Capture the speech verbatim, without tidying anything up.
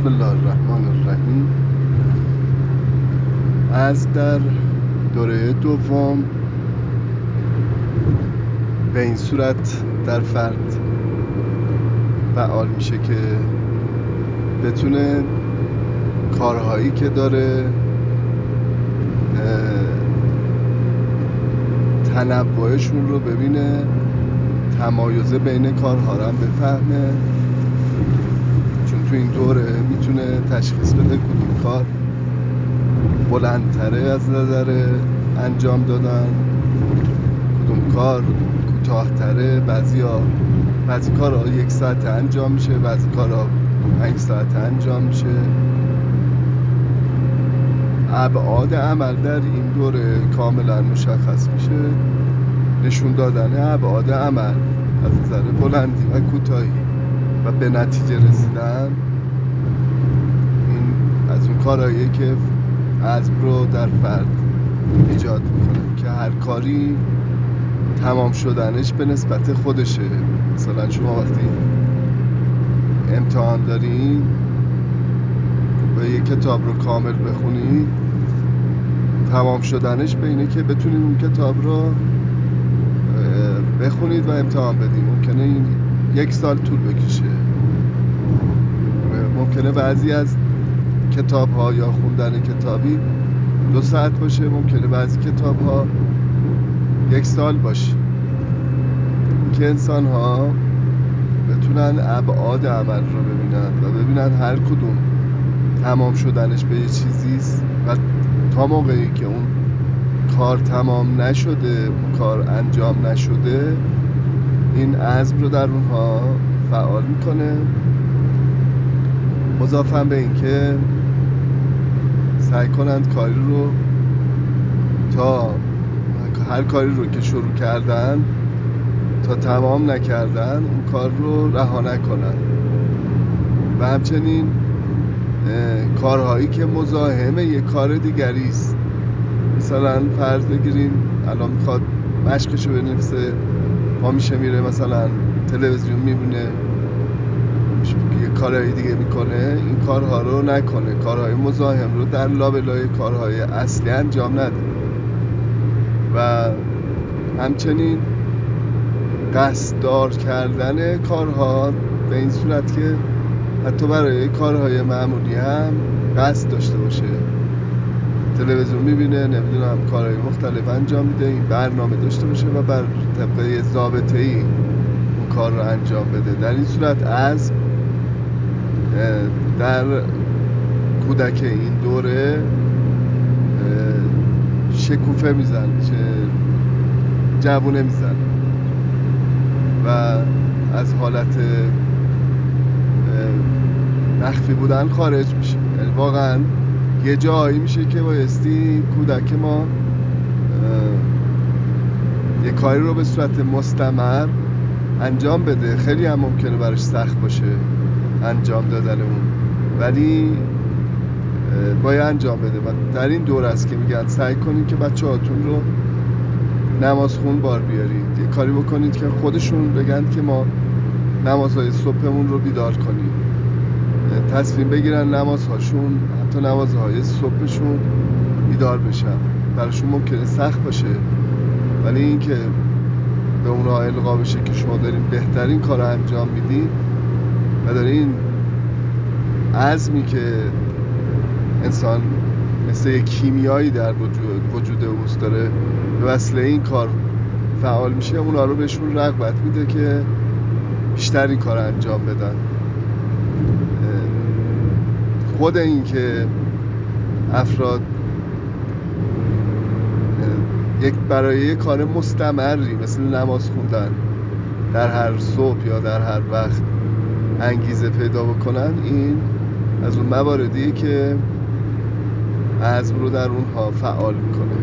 بسم الله الرحمن الرحیم. از در دوره دوم به این صورت در فرد فعال میشه که بتونه کارهایی که داره تنوعشون رو ببینه، تمایز بین کارها رو هم بفهمه، چون تو این دوره میتونه تشخیص بده کدوم کار بلندتره از نظر انجام دادن، کدوم کار کوتاه‌تره. بعضیا بعضی کارها یک ساعت انجام میشه، بعضی کارها پنج ساعت انجام میشه. ابعاد عمل در این دوره کاملا مشخص میشه، نشون دادن ابعاد عمل از نظر بلندی و کوتاهی و به نتیجه رسیدن. این از اون کارهاییه که عزم رو در فرد ایجاد میکنه که هر کاری تمام شدنش به نسبت خودشه. مثلا شما وقتی امتحان دارین و یک کتاب رو کامل بخونید، تمام شدنش به اینه که بتونید اون کتاب رو بخونید و امتحان بدید. ممکنه این یک سال طول بکشه، ممکنه بعضی از کتاب ها یا خوندن کتابی دو ساعت باشه، ممکنه بعضی کتاب ها یک سال باشه. که انسان ها بتونن ابعاد عمل رو ببینن و ببینن هر کدوم تمام شدنش به یه چیزیست و تا موقعی که اون کار تمام نشده، اون کار انجام نشده، این عزم رو در اونها فعال میکنه. مضافاً به این که سعی کنند کاری رو تا هر کاری رو که شروع کردن تا تمام نکردن اون کار رو رها نکنن. و همچنین کارهایی که مزاحم یک کار دیگری است، مثلا فرض بگیریم الان میخواد مشقشو بنویسه، پا میشه میره مثلا تلویزیون میبینه، یه کارهای دیگه میکنه، این کارها رو نکنه، کارهای مزاحم رو در لابلای کارهای اصلی انجام نده. و همچنین قصددار کردن کارها به این صورت که حتی برای کارهای معمولی هم قصد داشته باشه. تلویزیون میبینه، نمیدونم کارهای مختلف انجام میده، این برنامه داشته باشه و بر طبقه ضابطه‌ای اون کار رو انجام بده. در این صورت از در کودک این دوره شکوفه میزن، چه جوونه میزن و از حالت مخفی بودن خارج میشه. یعنی واقعا یه جایی میشه که بایستی کودک ما یه کاری رو به صورت مستمر انجام بده. خیلی هم ممکنه براش سخت باشه انجام دادن اون، ولی باید انجام بده. و در این دوره است که میگن سعی کنید که بچه هاتون رو نماز خون بار بیارید، یه کاری بکنید که خودشون بگن که ما نمازهای صبحمون رو بیدار کنیم، تصمیم بگیرن نمازهاشون، حتی نمازهای صبحشون بیدار بشن. براشون ممکنه سخت باشه، ولی این که به اونها القا بشه که شما دارین بهترین کار رو انجام میدین و دارین عزمی که انسان مثل یک کیمیایی در وجود, وجود اوست داره به وسیله این کار فعال میشه، اونا رو بهشون رغبت میده که بیشتر این کار انجام بدن. خود این که افراد یک برای یک کار مستمری مثل نماز خوندن در هر صبح یا در هر وقت انگیزه پیدا بکنن، این از اون مواردیه که عزم رو در اونها فعال میکنه.